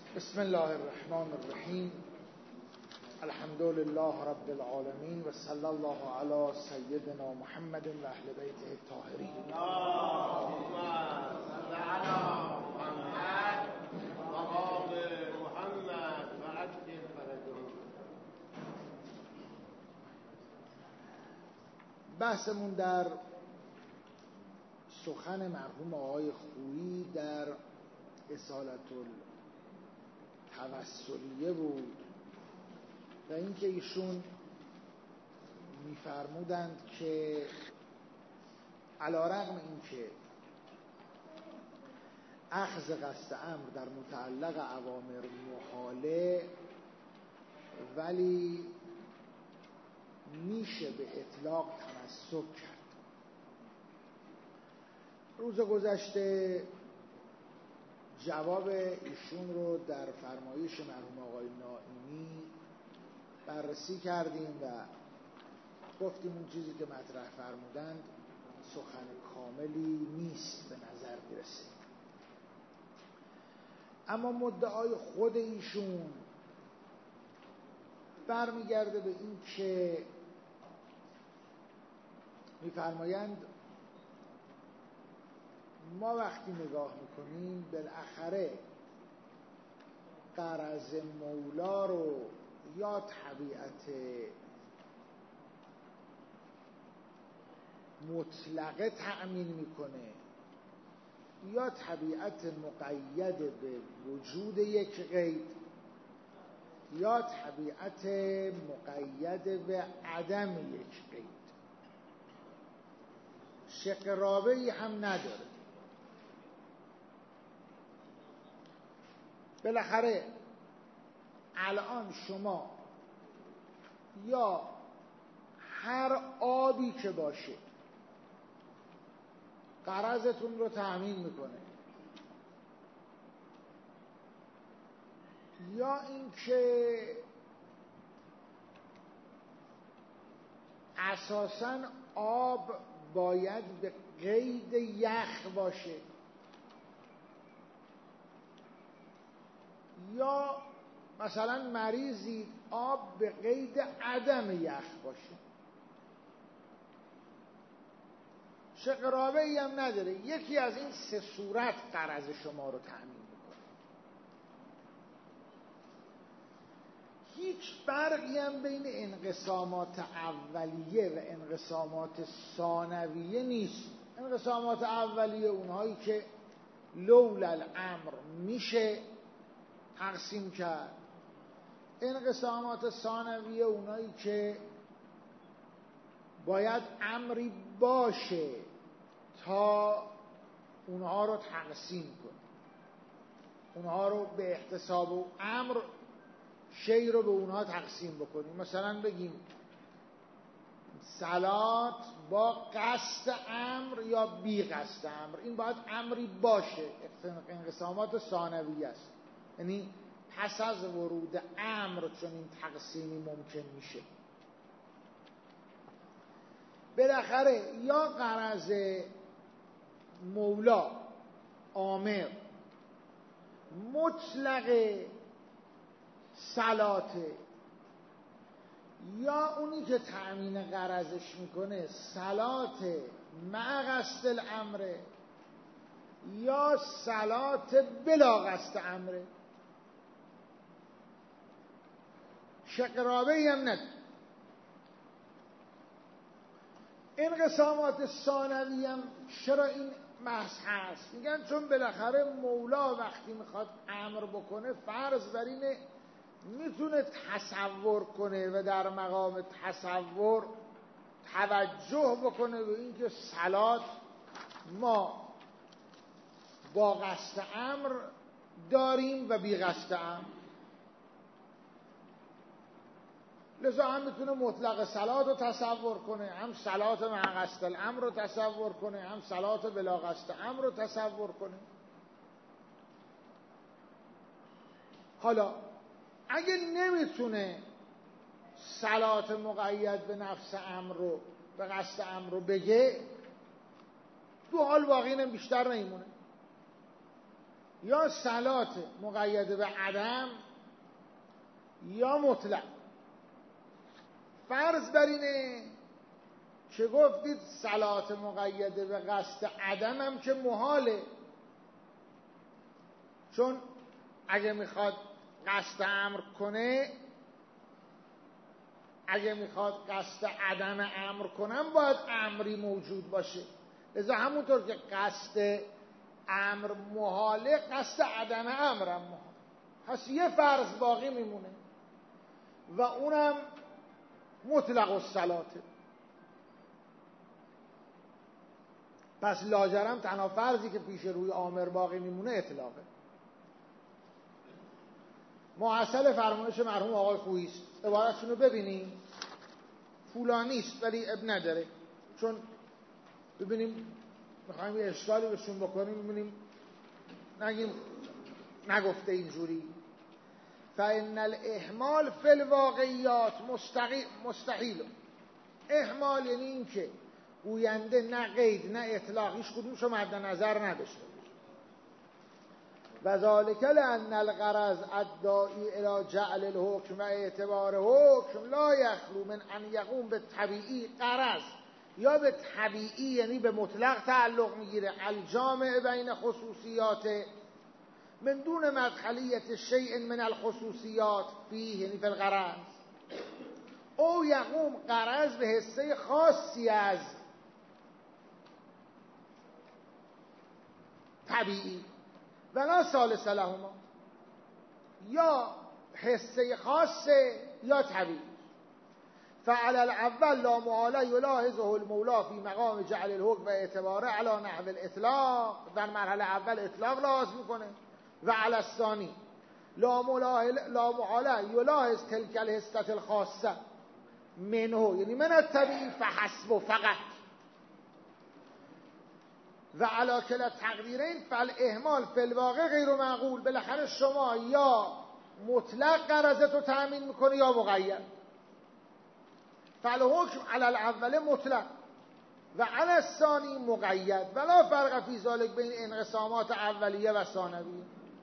بسم الله الرحمن الرحیم. الحمد لله رب العالمین و صلی الله علی سیدنا محمد و اهل بیته الطاهرین. اللهم صل علی محمد و آل محمد و عجل فرجهم. بحثمون در سخن مرحوم آقای خویی در اصالة التوسلیه بود و اینکه ایشون می‌فرمودند که علی‌رغم اینکه اخذ قصد امر در متعلق اوامر محاله، ولی میشه به اطلاق تمسک کرد. روز گذشته جواب ایشون رو در فرمایش مرحوم آقای نائینی بررسی کردیم و گفتیم اون چیزی که مطرح فرمودند سخن کاملی نیست به نظر میرسه. اما مدعای خود ایشون برمیگرده به این که میفرمایند ما وقتی نگاه میکنیم بالاخره غرض مولا رو یا طبیعت مطلقه تأمین میکنه یا طبیعت مقید به وجود یک قید یا طبیعت مقید به عدم یک قید. شق رابعی هم نداره. بالاخره الان شما یا هر آبی که باشه غرضتون رو تأمین میکنه، یا اینکه اساساً آب باید به قید یخ باشه، یا مثلا مریضی آب به قید عدم یخ باشه. شق رابعی هم نداره. یکی از این سه صورت غرض شما رو تأمین میکنه. هیچ فرقی هم بین انقسامات اولیه و انقسامات ثانویه نیست. انقسامات اولیه اونهایی که لولا الامر میشه تقسیم کرد. انقسامات ثانویه اونایی که باید امری باشه تا اونها رو تقسیم کنه، اونها رو به احتساب و امر شی رو به اونها تقسیم بکنیم. مثلا بگیم صلات با قصد امر یا بی قصد امر، این باید امری باشه. انقسامات ثانویه است، یعنی پس از ورود امر چون این تقسیمی ممکن میشه. بالاخره یا غرض مولا آمر مطلق صلاته، یا اونی که تأمین غرضش میکنه صلات مع قصد الامره، یا صلات بلا قصد امره. شق رابعی هم نداره. انقسامات ثانوی هم چرا این بحث هست؟ میگن چون بالاخره مولا وقتی میخواد امر بکنه فرض بر اینه میتونه تصور کنه و در مقام تصور توجه بکنه به اینکه صلات ما با قصد امر داریم و بی قصد امر، لذا هم میتونه مطلق صلات رو تصور کنه، هم صلات مع قصد الامر رو تصور کنه، هم صلات بلا قصد امر رو تصور کنه. حالا اگه نمیتونه صلات مقید به نفس امر رو به قصد امر رو بگه، دو حال باقی بیشتر نمیمونه. یا صلات مقید به عدم یا مطلق. فرض بر اینه که گفتید صلات مقید به قصد عدم هم که محاله، چون اگه میخواد قصد امر کنه، اگه میخواد قصد عدم امر کنم باید امری موجود باشه. لذا همونطور که قصد امر محاله، قصد عدم امرم محاله. پس یه فرض باقی میمونه و اونم مطلق الصلاته. پس لاجرم تنها فرضی که پیش روی آمر باقی میمونه اطلاقه. محصل فرمایش مرحوم آقای خویی است. عبارتشون رو ببینیم، فولانیست ولی اب نداره، چون ببینیم میخوایم یه اشکالی بهشون بکنیم، ببینیم نگیم نگفته اینجوری. فإن الاهمال فی الواقعیات مستحیل. اهمال یعنی این که گوینده نه قید نه اطلاق هیچ کدومشو مد نظر نداشته، و ذالک لأن الغرض الداعی الی جعل الحکم و اعتبار حکم لا یخلو من ان یقوم به طبیعی. غرض یا به طبیعی یعنی به مطلق تعلق میگیره، الجامع بین خصوصیات من دون مدخلیت شیء من الخصوصیات فیه، یعنی فی الغرض، او یقوم غرض به حصه خاصی از طبیعی ولا ثالث لهما، یا حصه خاصه یا طبیعی. فعلى الاول لا محاله یلاحظه المولا فی مقام جعل الحکم و اعتباره علی نحو الاطلاق، در مرحله اول اطلاق لازم میکنه. و علی الثانی لا محاله یلاحظ تلک الحصة الخاصه منه، یعنی من الطبیعی فحسب فقط. و علی کلا التقدیرین فالاهمال فی الواقع غیر معقول. بالاخره شما یا مطلق غرضت رو تأمین میکنه یا مقید. فالحکم علی الاول مطلق و علی الثانی مقید ولا فرق فی ذلک بین انقسامات اولیه و ثانویه.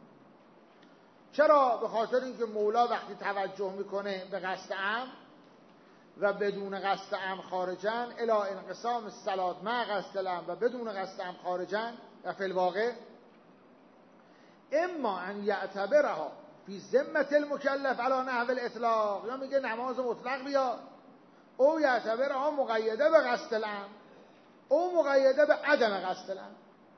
چرا؟ به خاطر اینکه مولا وقتی توجه میکنه به قصد امر و بدون قصد امر خارجن الی انقسام الصلات مع قصد الامر و بدون قصد امر خارجن، و فی الواقع اما ان یعتبرها فی ذمه المکلف علی نحو الاطلاق، یا میگه نماز مطلق بیاد، او یعتبرها مقیده به قصد الامر او مقیده به عدم قصد الامر.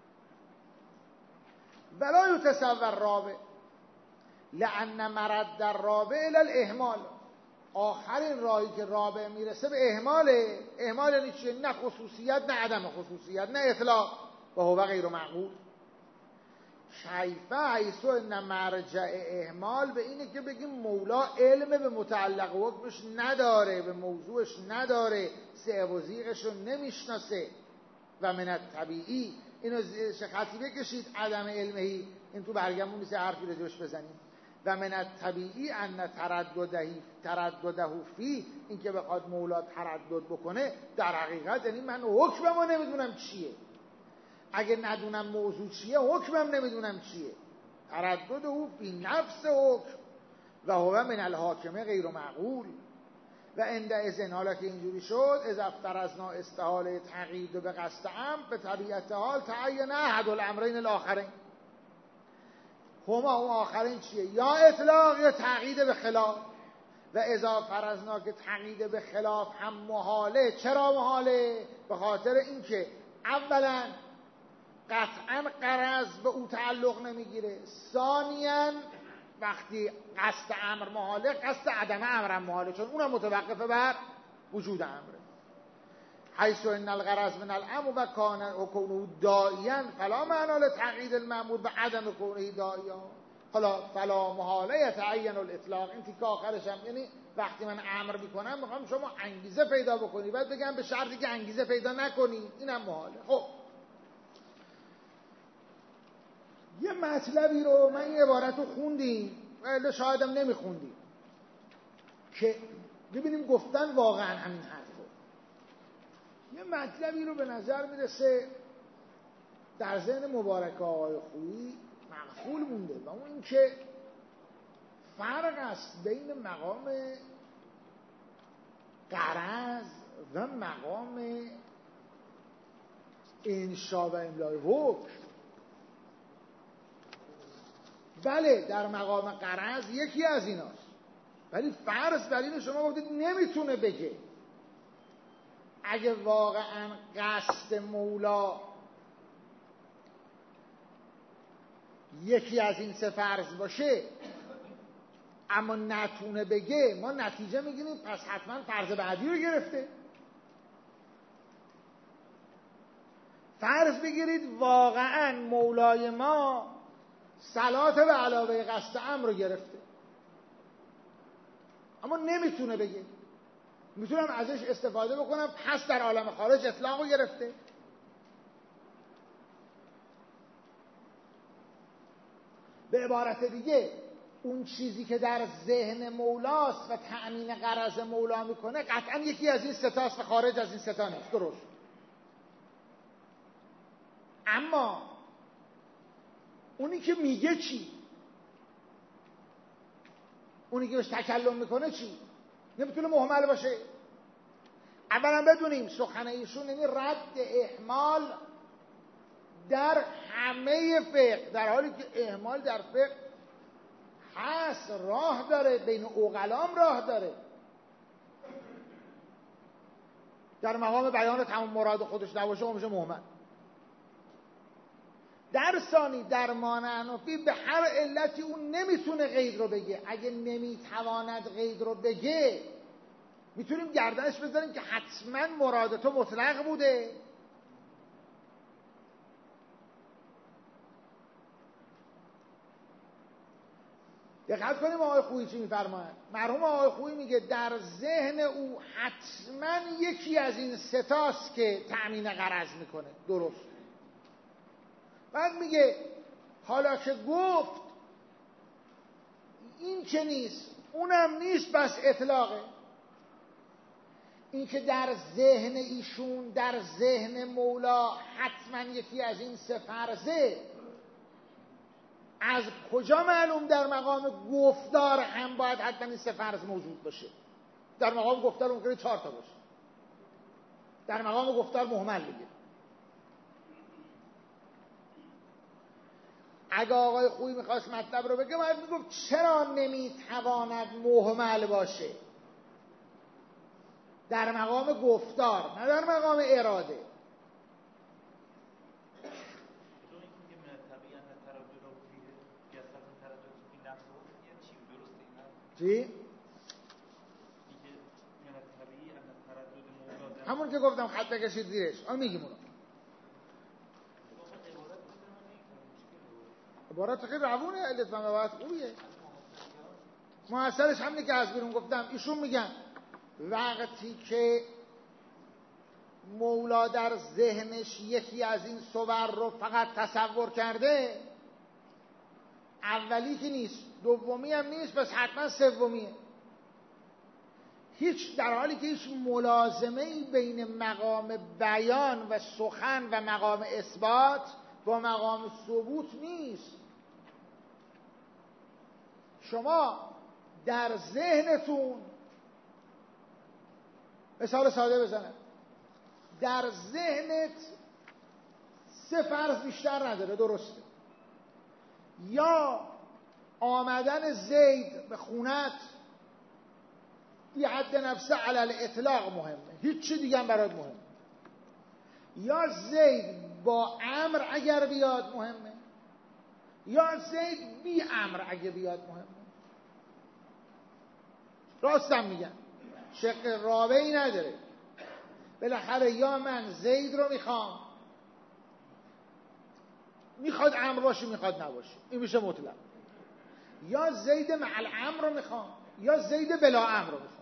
ولا یتصور رابع لأن مرد در رابع الی الاهمال. آخرین راهی که رابع میرسه به اهماله. اهمال یعنی چیه؟ نه خصوصیت نه عدم خصوصیت نه اطلاق، و هو غیر معقول. کیفه حیث ان مرجع اهمال به اینه که بگیم مولا علم به متعلق حکمش نداره، به موضوعش نداره، سه و زیغش رو نمیشناسه. و من الطبیعی، اینو خطی بکشید عدم علمهی، این تو برگمون میشه حرفی رجوش بزنیم. و من الطبیعی ان تردده فی، این که بخواد مولا تردد بکنه در حقیقت یعنی من حکممو نمیدونم چیه. اگه ندونم موضوع چیه حکمم نمیدونم چیه. تردده فی نفس حکم و هو من الحاکمه غیر معقول. و عندئذ، حالا که اینجوری شد، اذا افترضنا استحاله تقیید به قصد امر، به طبیعت حال تعین احد الامرین الاخرین. هما اون آخرین چیه؟ یا اطلاق یا تقیید به خلاف. و اذا فرضنا که تقیید به خلاف هم محاله. چرا محاله؟ به خاطر اینکه اولا قطعا غرض به او تعلق نمیگیره، ثانیاً وقتی قصد امر محاله قصد عدم امر محاله، چون اونم متوقفه بر وجود امره. حیث ان الغرض من الامر و کان کونه داعیا فلا معنی لتقیید المأمور به عدم کونه داعیا. حالا فلا محاله یتعین الاطلاق، این تیکه آخرش هم یعنی وقتی من امر میکنم میخوام شما انگیزه پیدا بکنی، بعد بگم به شرطی که انگیزه پیدا نکنی، اینم محاله. خب یه مطلبی رو من یه عبارت رو خوندیم ولی شاید هم نمیخوندیم که ببینیم گفتن واقعا همین حرفو. یه مطلبی رو به نظر میرسه در ذهن مبارک آقای خویی مغفول مونده و اون این که فرق است بین مقام غرض و مقام انشا و املای حکم. بله در مقام غرض یکی از ایناست، ولی فرض بر اینه شما گفتید نمیتونه بگه. اگه واقعا قصد مولا یکی از این سه فرض باشه اما نتونه بگه، ما نتیجه میگیریم پس حتما فرض بعدی رو گرفته. فرض بگیرید واقعا مولای ما صلات به علاوه قصد امر رو گرفته اما نمیتونه بگه، میتونم ازش استفاده بکنم، پس در عالم خارج اطلاق رو گرفته. به عبارت دیگه اون چیزی که در ذهن مولاست و تأمین غرض مولا میکنه قطعا یکی از این ستاست و خارج از این ستا نیست. درست. اما اونی که میگه چی؟ اونی که بهش تکلم میکنه چی؟ نمیتونه مهمل باشه. اولا بدونیم سخن ایشون یعنی رد اهمال در همه فقه، در حالی که اهمال در فقه هست، راه داره، بین عقلام راه داره. در مقام بیان تمام مراد خودش نباشه و میشه مهمل. در ثانی در مانع حنفی به هر علتی اون نمیتونه قید رو بگه. اگه نمیتواند قید رو بگه میتونیم گردنش بذاریم که حتما مراد تو مطلق بوده. دقت کنیم آقای خویی چی میفرماید. مرحوم آقای خویی میگه در ذهن او حتما یکی از این ستاست که تأمین غرض میکنه. درست. بعد میگه حالا که گفت این که نیست اونم نیست بس اطلاقه. این که در ذهن ایشون در ذهن مولا حتما یکی از این سه فرضه، از کجا معلوم؟ در مقام گفتار هم باید حتما این سه فرض موجود باشه. در مقام گفتار ممکنه 4 تا باشه. در مقام گفتار مهمل بگه. اگه آقای خویی میخواست مطلب رو بگه باید میگفت چرا نمیتواند مهمل باشه در مقام گفتار نه در مقام اراده. چی؟ همون که گفتم خط بکشید زیرش. آن میگیم اونو. عبارت خیلی روونه، علت و عبارت خوبیه. محصلش همینه که از بیرون گفتم. ایشون میگن وقتی که مولا در ذهنش یکی از این صور رو فقط تصور کرده، اولی که نیست، دومی هم نیست، بس حتما سومیه. هیچ در حالی که هیچ ملازمه‌ای بین مقام بیان و سخن و مقام اثبات با مقام ثبوت نیست. شما در ذهنتون، مثال ساده بزنم، در ذهنت سه فرض بیشتر نداره. درسته؟ یا آمدن زید به خونت بی حد نفسه علی الاطلاق مهمه، هیچ چی دیگه هم برات مهمه. یا زید با امر اگر بیاد مهمه، یا زید بی امر اگر بیاد مهمه. راستم میگم، شق رابعی نداره. بالاخره یا من زید رو میخواد امر باشه میخواد نباشه، این میشه مطلق. یا زید مع الامر رو میخوام یا زید بلا امر رو میخوام.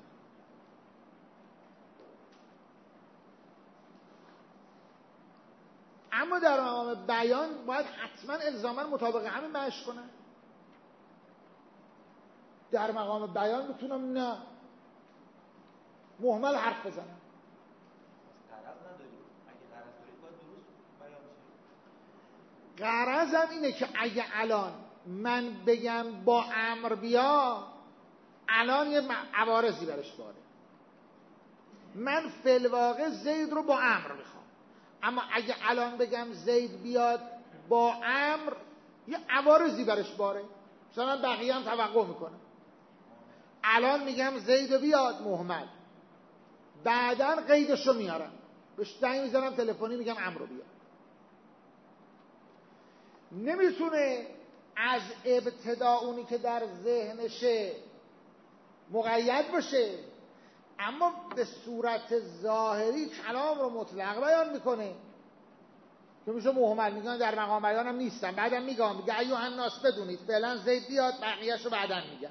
اما در مقام بیان باید حتما الزاما مطابق همین معنیش کنن. در مقام بیان میتونم نه مهمل حرف بزنم. غرضم اینه که اگه الان من بگم با امر بیا، الان یه عوارضی برش باره. من فی‌الواقع زید رو با امر میخوام، اما اگه الان بگم زید بیاد با امر، یه عوارضی برش باره. مثلا بقیه هم توقع میکنه. الان میگم زید بیاد مهمل، بعدن قیدشو میارم، بهش زنگ میزنم تلفنی میگم امر رو بیاد. نمیتونه از ابتدا اونی که در ذهنشه مقید باشه، اما به صورت ظاهری کلام رو مطلق بیان میکنه که میشه مهمل. میگن در مقام بیانم نیستم، بعدم میگه ایها الناس بدونید فعلا زید بیاد، بقیه‌شو رو بعدن میگم.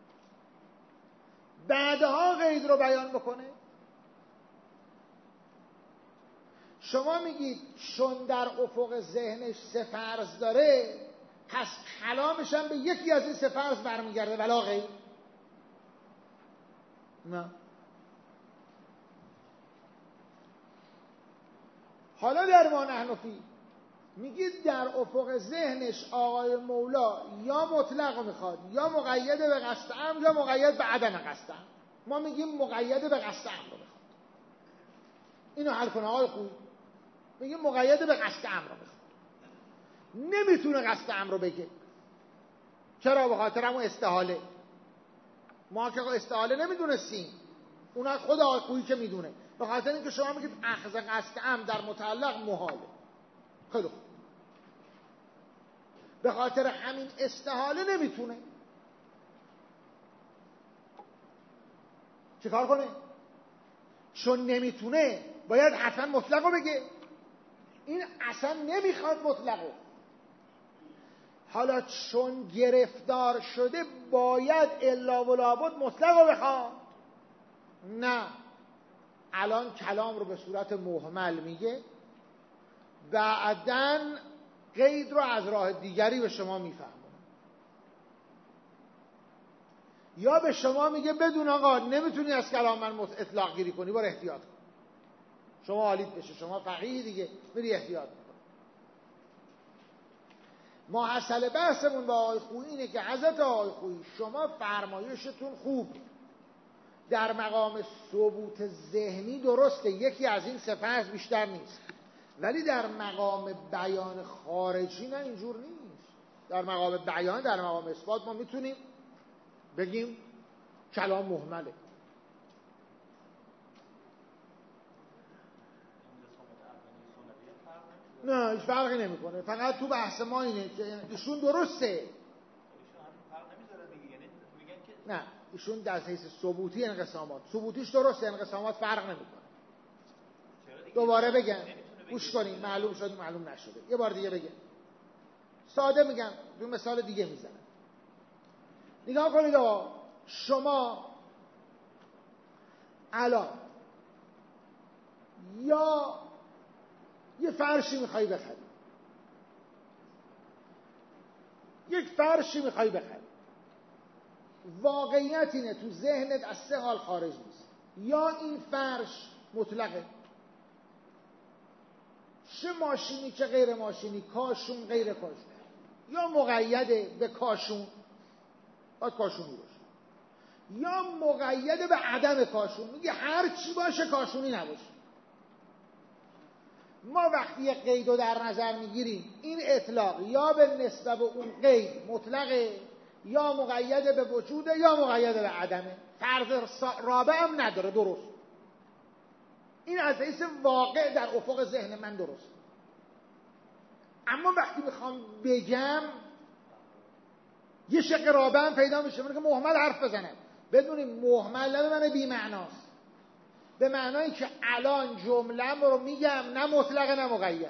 بعدها قید رو بیان بکنه. شما میگید چون در افق ذهنش سه فرض داره، پس کلامش هم به یکی از این سه فرض برمیگرده ولا غیر؟ نه. حالا در ما نحنفی میگید در افق ذهنش آقای مولا یا مطلق میخواد، یا مقید به قصد امر، یا مقید به عدم قصد امر. ما میگیم مقید به قصد امر میخواد. اینو حل کنه آقای خوبی. میگیم مقید به قصد امر میخواد. نمیتونه قصد امر رو بگه. چرا؟ به خاطر همون استحاله. ما که استحاله نمیدونستیم، اون خود آقای خویی که میدونه. به خاطر اینکه شما میگید اخذ قصد امر در متعلق محاله. خیلی خوب. به خاطر همین استحاله نمیتونه. چه کار کنه؟ چون نمیتونه باید حتما مطلق رو بگه. این اصلا نمیخواد مطلق رو. حالا چون گرفتار شده باید الا و لابد مطلق رو بخواد. نه، الان کلام رو به صورت محمل میگه، بعدن قید رو از راه دیگری به شما میفهمونه. یا به شما میگه بدون آقا نمیتونی از کلام من اطلاق گیری کنی، برو احتیاط کن. شما حالیت بشه، شما فقیه دیگه، بری احتیاط کن. محصل بحثمون با آقای خویی اینه که حضرت آقای خویی شما فرمایشتون خوب در مقام ثبوت ذهنی درسته، یکی از این سه فرض بیشتر نیست، ولی در مقام بیان خارجی نه، اینجور نیست. در مقام بیان، در مقام اثبات ما میتونیم بگیم کلام محمله. نه هیچ فرقی نمیکنه، فقط تو بحث ما اینه که ایشون درسته. نه ایشون در حیث ثبوتی انقسامات، ثبوتیش درسته، انقسامات فرق نمیکنه. دوباره بگم گوش کنین، معلوم شد معلوم نشده، یه بار دیگه بگم، ساده میگم، دو مثال دیگه میزنم. نگاه کنید آقا، شما الان یا یه فرشی میخوای بخری، یک فرشی میخوای بخری، واقعیت اینه تو ذهنت از سه حال خارج نیست. یا این فرش مطلقه، چه ماشینی چه غیر ماشینی، کاشون غیر کاشون، یا مقیده به کاشون، باید کاشونی باشه، یا مقیده به عدم کاشون، میگه هر چی باشه کاشونی نباشه. ما وقتی یک قید رو در نظر میگیریم، این اطلاق یا به نسبت اون قید مطلقه، یا مقید به وجوده، یا مقید به عدمه. فرض رابع هم نداره. درست، این از حیث واقع در افق ذهن من درست. اما وقتی میخوام بگم یه شق رابع هم پیدا میشه، من که محمل حرف بزنم. بدونیم محمل نه به معنی بی معناست، به معنایی که الان جمله‌ام رو میگم نه مطلق نه مقید.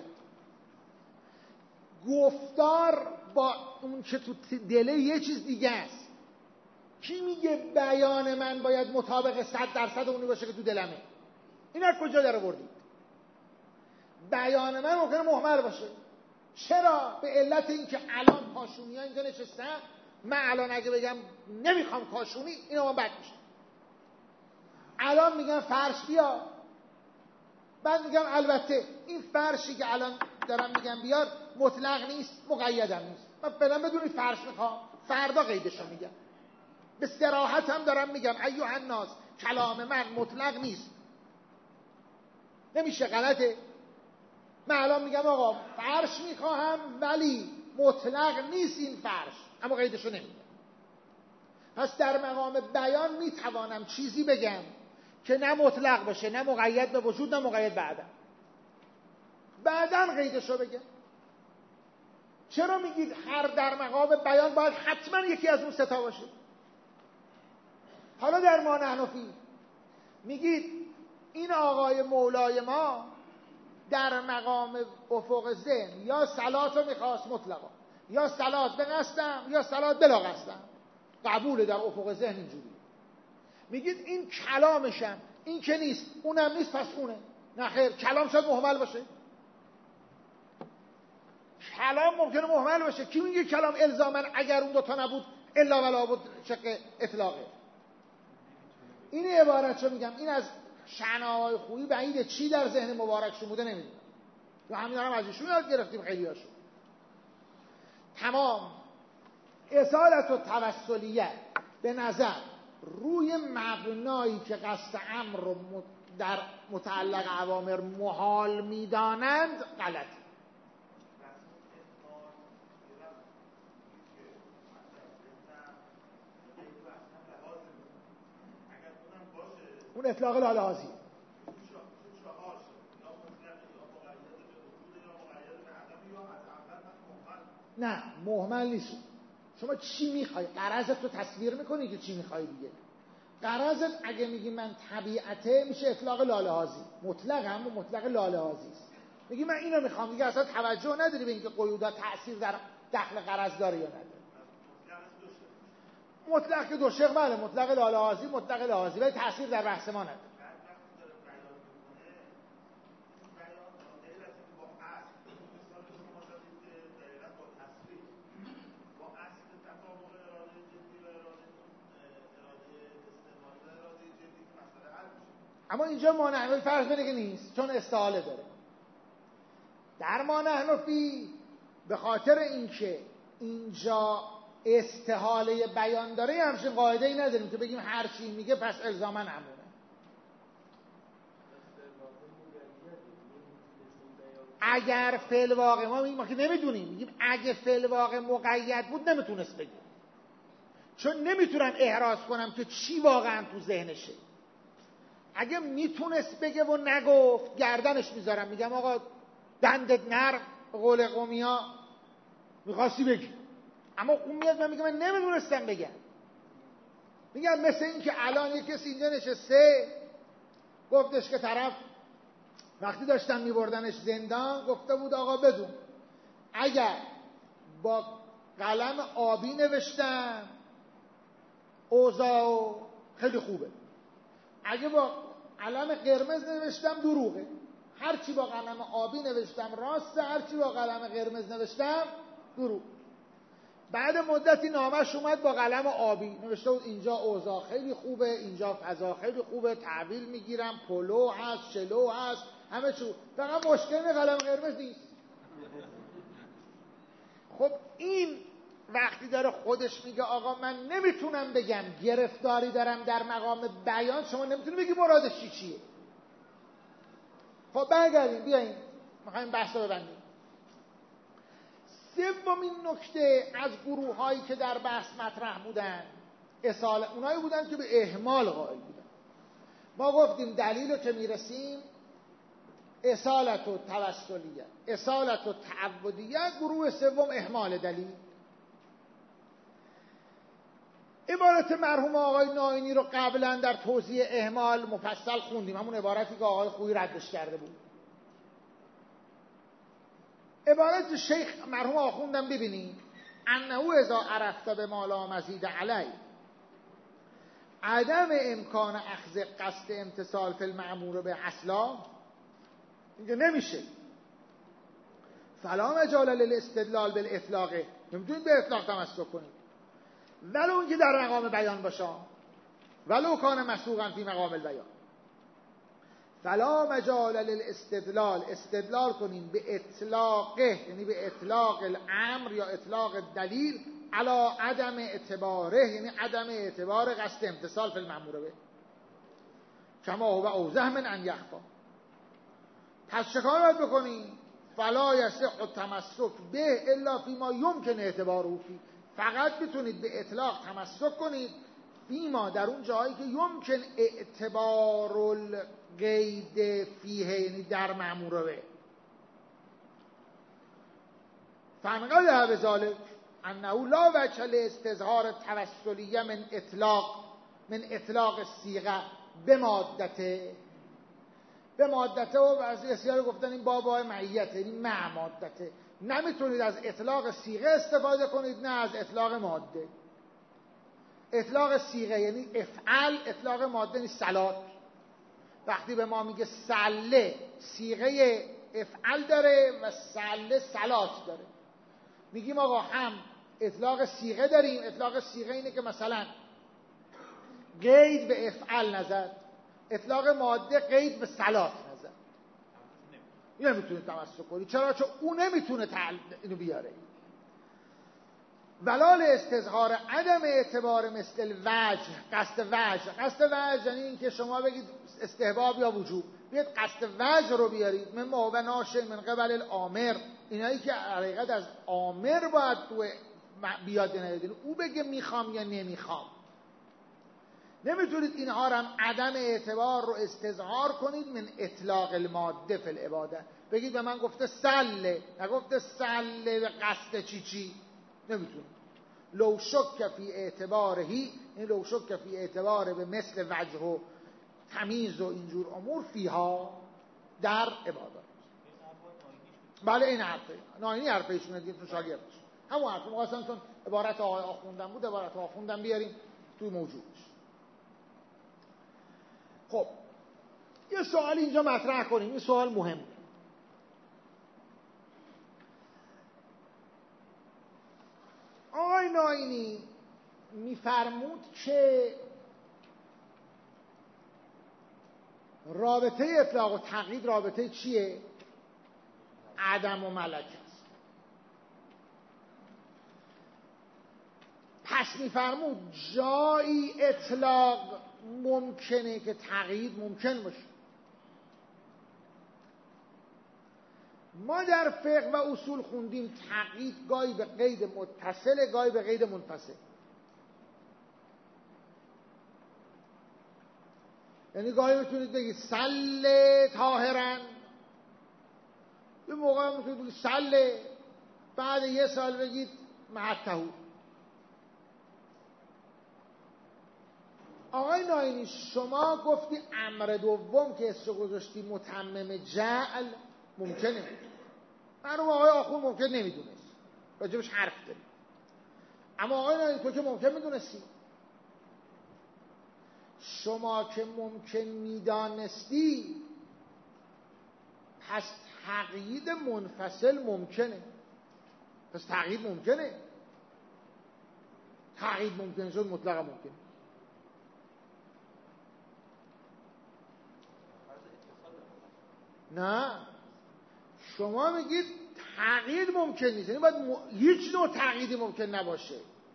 گفتار با اون که تو دله یه چیز دیگه است. کی میگه بیان من باید مطابق 100% اونی باشه که تو دلمه؟ این از کجا در آوردید؟ بیان من ممکنه محمل باشه. چرا؟ به علت اینکه الان کاشونی‌ها اینجا نشستن، من الان اگه بگم نمیخوام کاشونی، اینا من بد میشه. الان میگم فرش بیا، بعد میگم البته این فرشی که الان دارم میگم بیار مطلق نیست، مقیدم نیست. من فعلا بدونید فرض میخوام، فردا قیدشو میگم. به صراحت هم دارم میگم ایها الناس، کلام من مطلق نیست. نمیشه، غلطه. من الان میگم آقا فرش میخواهم ولی مطلق نیست این فرش، اما قیدشو نمیگم. پس در مقام بیان میتوانم چیزی بگم که نه مطلق باشه، نه مقید به وجود، نه مقید بعداً قیدشو بگم. چرا میگید هر در مقام بیان باید حتما یکی از اون سه تا باشه؟ حالا در ما نحنفی میگید این آقای مولای ما در مقام افق ذهن یا صلات رو میخواست مطلقا، یا صلات به قصدم یا صلات بلا قصدم، قبول در افق ذهن اینجوری. میگید این کلامشم، این که نیست، اونم نیست، پس اونه. نه خیر، کلام شاید مهمل باشه، کلام ممکنه مهمل باشه. کی میگه کلام الزاماً اگر اون دوتا نبود الا ولا بود شق اطلاقه؟ این عبارت رو میگم، این از شعناهای خویی بعیده، چی در ذهن مبارکشون بوده نمیدونم، و همین هم از ایشون یاد گرفتیم خیلی هاشون. تمام اصالت و توسلیت به نظر روی مبنایی که قصد امر رو در متعلق اوامر محال میدانند غلط. اون اطلاق لالهازی. نه مهمل نیست. شما چی میخوای؟ غرضت رو تصویر میکنی که چی میخوای دیگه. غرضت اگه میگی من طبیعته میشه اطلاق لالهازی، مطلق هم مطلق لالهازی است. میگی من اینو میخوام دیگه، اصلا توجه نداری به اینکه قیودا تأثیر در دخل غرض داره یا نداره. مطلق که دو شق، بله مطلق لالهازی مطلق لالهازی، ولی تأثیر در بحث ما نداره. اما اینجا ما نحنفی فرض بده که نیست، چون استحاله داره. در ما نحنفی به خاطر اینکه اینجا استحاله بیان داره همچین قاعده ای نداریم که بگیم هر چی میگه پس الزاما همونه. اگر فعل واقع ما که نمیدونیم، میگیم اگه فعل واقع مقید بود نمیتونست بگه، چون نمیتونم احراز کنم که چی واقعا تو ذهنشه. اگه میتونست بگه و نگفت گردنش میذارم، میگم آقا دندت نرم، قول قومیا میخواستی بگی، اما اون میاد من میگم من نمیدونستم بگم. میگم مثل این که الان یک کسی اینجا نشسته گفتش که طرف وقتی داشتن میبردنش زندان گفته بود آقا بدون اگر با قلم آبی نوشتم اوضاع خیلی خوبه، اگه با قلم قرمز نوشتم دروغه. هرچی با قلم آبی نوشتم راسته، هرچی با قلم قرمز نوشتم دروغ. بعد مدتی نامش اومد با قلم آبی نوشته بود اینجا اوضاع خیلی خوبه، اینجا فضا خیلی خوبه، تحویل میگیرم، پلو هست، چلو هست، همه چیز، فقط مشکل قلم قرمز نیست. خب این وقتی داره خودش میگه آقا من نمیتونم بگم، گرفتاری دارم در مقام بیان، شما نمیتونی بگی مرادش چیه. خب برگردیم بیاییم میخوایم بحث رو ببندیم. سومین نکته از گروه هایی که در بحث مطرح بودن اونایی بودن که به اهمال قائل بودن. ما گفتیم دلیل رو که میرسیم اصالت و توسلیت، اصالت و تعبدیت، گروه سوم اهمال دلیل. عبارت مرحوم آقای ناینی رو قبلا در توضیح اهمال مفصل خوندیم، همون عبارتی که آقای خویی ردش کرده بود. عبارت شیخ مرحوم آخوندم ببینید، انه اذا عرفت به ما لا مزید علی، عدم امکان اخذ قصد امتصال فی المأمور به اصلا، اینجا نمیشه. فلا مجال للاستدلال بالاطلاق، نمیتونید به اطلاق تمسک کنید ولو اینکه در مقام بیان باشه، ولو کان مسوقا فی مقام البیان. فلا مجال للاستدلال، استدلال کنیم به اطلاقه، یعنی به اطلاق الامر یا اطلاق دلیل، علی عدم اعتباره، یعنی عدم اعتبار قصد امتصال فی المأمور به، کما هو اوضح من ان یخفا. پس چه کار باید بکنیم؟ فلا یصح التمسک به الا فیما یمکن اعتباره فی، فقط میتونید به اطلاق تمسک کنید فیما، در اون جایی که یمکن اعتبار القید فیه، یعنی در مأمور به. فانقض بذلک انه لا وجه لاستظهار توسلیه من اطلاق الصیغه به مادته و بعضی اصیار گفتن این بابای معیت، یعنی مع مادته. نمیتونید از اطلاق صیغه استفاده کنید نه از اطلاق ماده. اطلاق صیغه یعنی افعل، اطلاق ماده یعنی صلات. وقتی به ما میگه صله، صیغه افعل داره و صله صلات داره. میگیم آقا هم اطلاق صیغه داریم، اطلاق صیغه اینه که مثلا قید به افعل نزد، اطلاق ماده قید به صلات نزد. این نمیتونه تمسک کنی. چرا؟ چون اون نمیتونه اینو بیاره. ولال استظهار عدم اعتبار مثل وجه، قصد وجه یعنی این که شما بگید استحباب یا وجوب، بیاید قصد وجه رو بیارید من ما و ناشئ من قبل الامر، اینایی که حقیقت از آمر باید تو بیاد نیادین، او بگه میخوام یا نمیخوام. نمیتونید اینها رو هم عدم اعتبار رو استظهار کنید من اطلاق الماده فی العباده، بگید به من گفته سله، نگفته سله به قصد چی نمیتونید. لو شک فی اعتبارهی، این لو شک فی اعتباره به مثل وجه و تمیز و اینجور امور فیها در عبادات. بله این حرفه ناینی حرفه ایشونه دیگه، تو شاگردش همون حرفه مقاسم، چون عبارت آقای آخوندن بود عبارت آخوندن بیاریم تو موجودش. خب یه سوال اینجا مطرح کنیم، این سوال مهمه. آقای ناینی میفرمود که رابطه اطلاق و تقیید رابطه چیه؟ عدم و ملک است. پس میفرمود جایی اطلاق ممکنه که تقیید ممکن باشه. ما در فقه و اصول خوندیم تقیید گاهی به قید متصل، گاهی به قید منفصل. یعنی گاهی میتونید بگید سله طاهرن، یه موقع میتونید بگید سله، بعد یه سال بگید معتهو. آقای ناینی شما گفتی امر دوم که اسمش گذاشتی متمم جعل ممکنه. معلوم آقای آخون ممکن نمیدونست، راجبش حرف داریم. اما آقای ناینی تو که ممکن میدونستی، شما که ممکن میدانستی، پس تقیید منفصل ممکنه. پس تقیید ممکنه. تقیید ممکن شد مطلق ممکنه. نه شما میگید تقیید ممکن نیست، یعنی باید هیچ نوع تقییدی ممکن نباشه.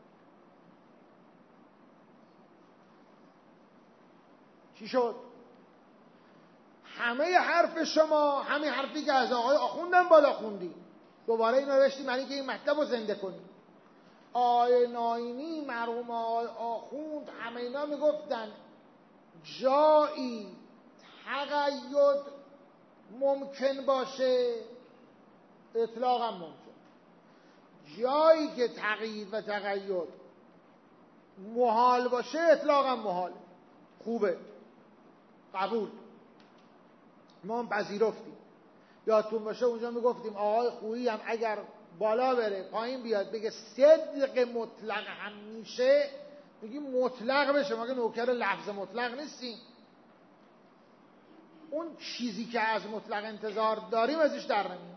چی شد؟ همه حرف شما همین حرفی که از آقای آخوندم بالا خوندی، دوباره این نوشتی معنی که این مطلب رو زنده کنی. آقای ناینی، مرحوم آقای آخوند، همه اینا میگفتن جایی تقید ممکن باشه اطلاق هم ممکن، جایی که تقیید و تقید محال باشه اطلاق هم محال. خوبه، قبول، ما هم پذیرفتیم. یادتون باشه اونجا میگفتیم آقای خویی هم اگر بالا بره پایین بیاد بگه صدق مطلق هم میشه، میگیم مطلق بشه، ما که نوکر لفظ مطلق نیستیم. اون چیزی که از مطلق انتظار داریم ازش در نمیاد.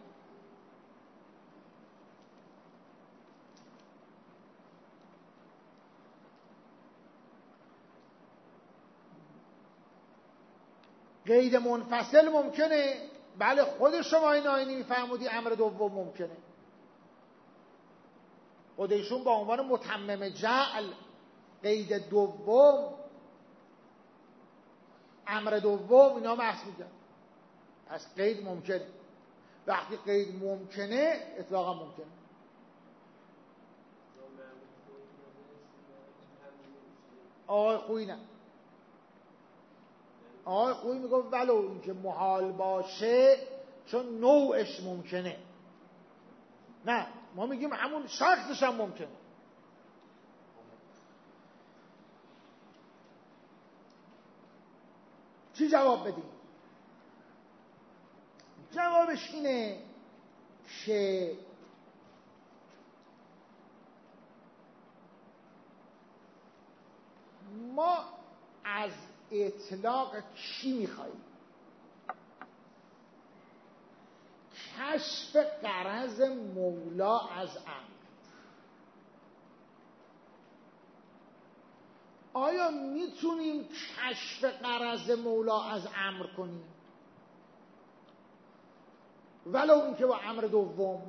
قید منفصل ممکنه، بله خود شما این آیینی میفرمودی امر دوم ممکنه، خود ایشون با عنوان متمم جعل قید دوم، امر دوم اینا بحث میگن. پس قید ممکنه، وقتی قید ممکنه اطلاقا ممکنه. آقای خویی نه، آقای خویی میگفت ولو اینکه محال باشه چون نوعش ممکنه. نه ما میگیم همون شخصش هم ممکنه. چی جواب بدیم؟ جوابش اینه که ما از اطلاق چی میخواییم؟ کشف غرض مولا از امر. آیا میتونیم کشف غرض مولا از امر کنیم؟ ولو اینکه با امر دوم.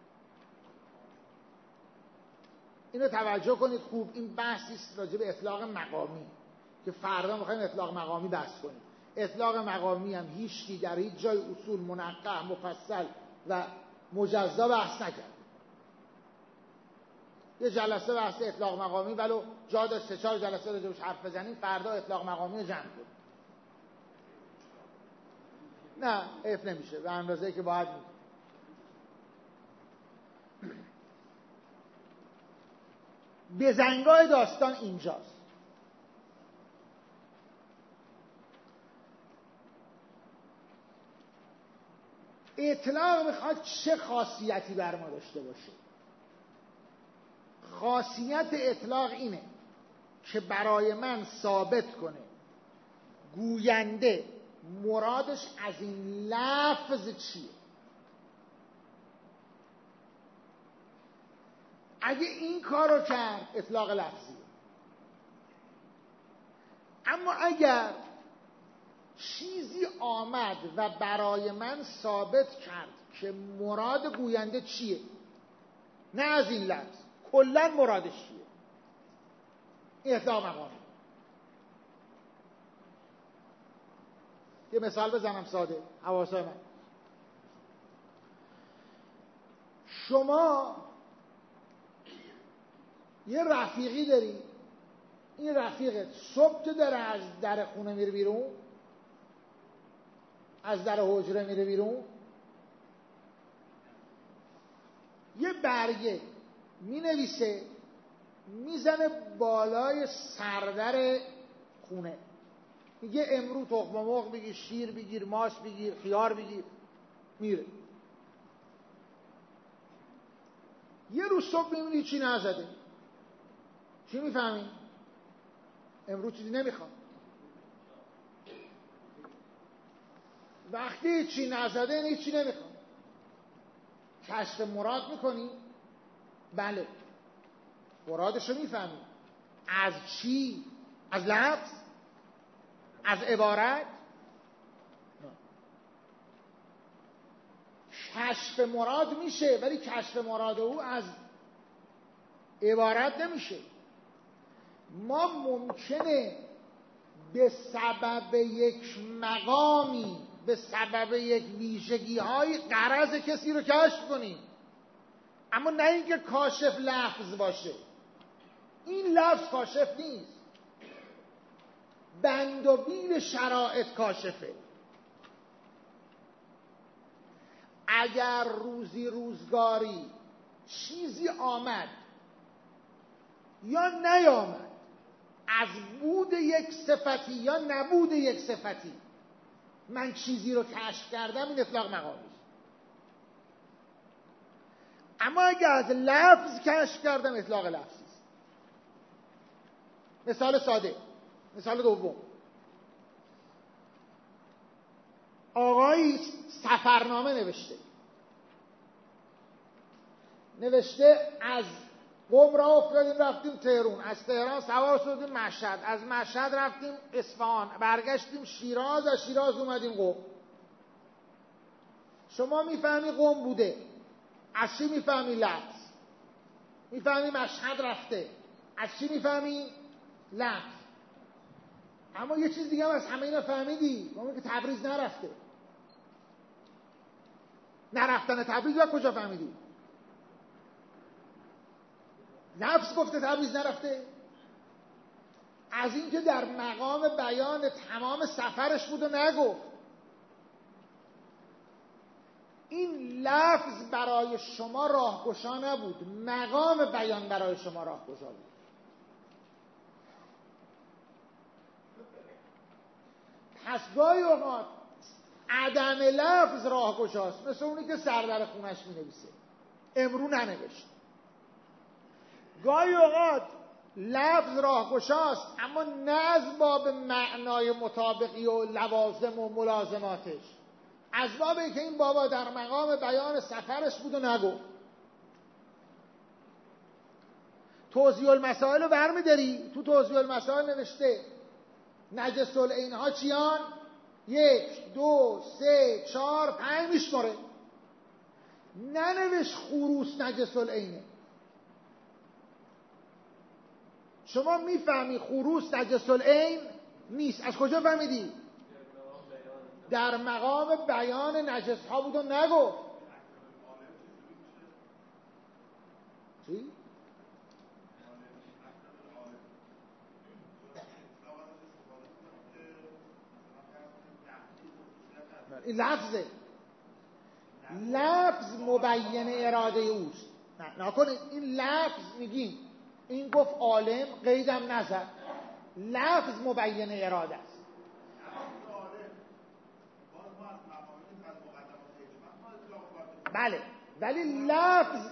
اینو توجه کنید خوب، این بحثی است راجع به اطلاق مقامی که فردا میخوایم اطلاق مقامی بحث کنیم. اطلاق مقامی هم هیچکی در هیچ جای اصول منقح مفصل و مجزا بحث نکرد. یه جلسه بحث اطلاق مقامی ولو جا داشت 3-4 جلسه راجعش حرف بزنیم، فردا اطلاق مقامی رو جمع کنیم. نه حیف نمیشه، به اندازه‌ای که باید میگه. بزنگاه داستان اینجاست. اطلاق میخواد چه خاصیتی بر ما داشته باشه؟ خاصیت اطلاق اینه که برای من ثابت کنه گوینده مرادش از این لفظ چیه. اگه این کارو کرد اطلاق لفظیه. اما اگر چیزی آمد و برای من ثابت کرد که مراد گوینده چیه، نه از این لفظ، کلا مرادش چیه، این اطلاق مقامی. یه مثال بزنم ساده حواسای من. شما یه رفیقی داری، این رفیقت صبح که داره از در خونه میره بیرون، از در حجره میره بیرون، یه برگه مینویسه میزنه بالای سردر خونه، میگه امروز تخم مرغ بگیر، شیر بگیر، ماست بگیر، خیار بگیر، میره. یه روز صبح میبینی چی نزده، چی میفهمی؟ امروز چیزی نمیخوام. وقتی چی نزده یعنی چی نمیخوام. کشف مراد میکنی؟ بله، مرادشو میفهمی. از چی؟ از لفظ؟ از عبارت؟ کشف مراد میشه، ولی کشف مراد او از عبارت نمیشه. ما ممکنه به سبب یک مقامی، به سبب یک ویژگی های غرض کسی رو کشف کنیم، اما نه اینکه کاشف لفظ باشه. این لفظ کاشف نیست، بند و بیل شرایط کاشفه. اگر روزی روزگاری چیزی آمد یا نیامد، از بود یک صفتی یا نبود یک صفتی من چیزی رو کشف کردم، این اطلاق مقامی است. اما اگر از لفظ کشف کردم اطلاق لفظی است. مثال ساده، مثال دوم. آقایی سفرنامه نوشته از قم را افتادیم رفتیم تهران، از تهران سوار شدیم مشهد، از مشهد رفتیم اصفهان، برگشتیم شیراز، از شیراز اومدیم قم. شما میفهمی قم بوده، از چی میفهمی؟ لفظ. میفهمی مشهد رفته، از چی میفهمی؟ لفظ. اما یه چیز دیگه هم از همه اینا فهمیدی، اون که تبریز نرفته. نرفتن تبریز و کجا فهمیدی؟ لفظ گفته تبریز نرفته. از این که در مقام بیان تمام سفرش بود و نگفت. این لفظ برای شما راهگشا نبود، مقام بیان برای شما راهگشا بود. پس گاهی اوقات عدم لفظ راهگشاست، مثل اونی که سر در خونش می نویسه امرو ننوشت. گاهی اوقات لفظ راهگشاست، اما نه از باب معنای مطابقی و لوازم و ملازماتش، از باب اینکه این بابا در مقام بیان سفرش بود و نگفت. توضیح المسائل رو برمی‌داری، تو توضیح المسائل نوشته نجس العین‌ها چیان؟ 1 2 3 4 5 میشماره. ننوشت خروس نجس العینه. شما میفهمی خروس نجس العین نیست. از کجا فهمیدی؟ در مقام بیان نجس ها بود و نگفت. چی؟ این لفظه، لفظ مبین اراده اوست. نه نکنید، این لفظ میگیم این گفت عالم قیدم نزد، لفظ مبین اراده است. بله، ولی لفظ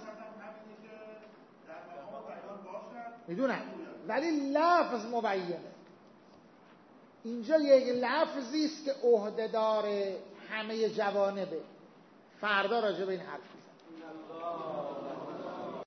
میدونم، ولی لفظ مبینه. اینجا یک لفظی است که عهده‌دار همه جوانبه. فردا راجع به این حرف میزنم.